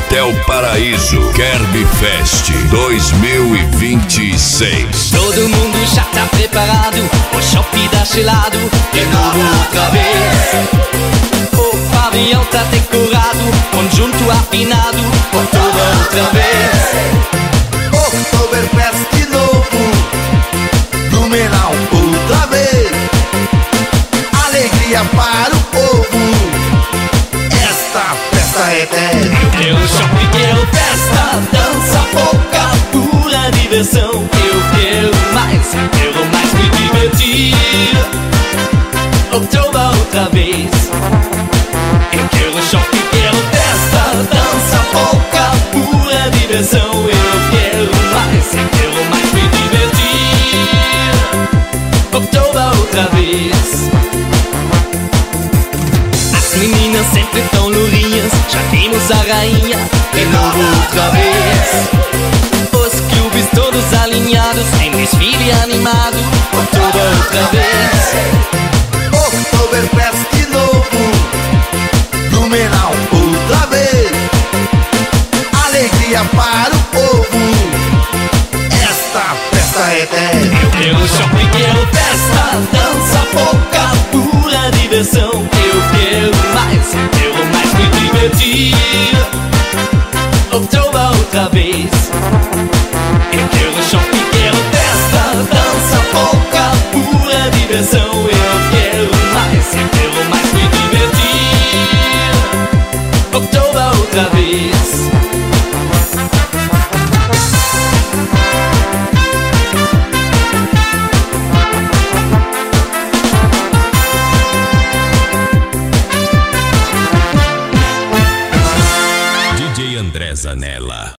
Hotel Paraíso Kerb Fest 2026. Todo mundo já tá preparado, o shopping da gelado, de novo outra vez. O pavilhão tá decorado, conjunto afinado, Oktober outra vez. Oktoberfest de novo, Blumenau outra vez. Alegria para o povo, esta festa é eterna. Eu quero shopping, quero festa, dança, polka, pura diversão. Eu quero mais me divertir. Oktober outra vez. Eu quero shopping, quero festa, dança, polka, pura diversão. Eu quero mais me divertir. Oktober outra vez. As meninas sempre tão lourinhas, já vimos a rainha, de novo outra vez. Os clubes todos alinhados, em desfile animado, Oktober outra vez. Oktoberfest de novo, Blumenau outra vez. Alegria para o povo, esta festa é eterna. Eu quero shopping, quero festa, dança, polka, pura diversão. Eu quero mais me divertir. Oktober outra vez. Eu quero shopping, quero festa, dança, polka, pura diversão. Eu quero mais me divertir. Oktober outra vez. DJ André Zanella.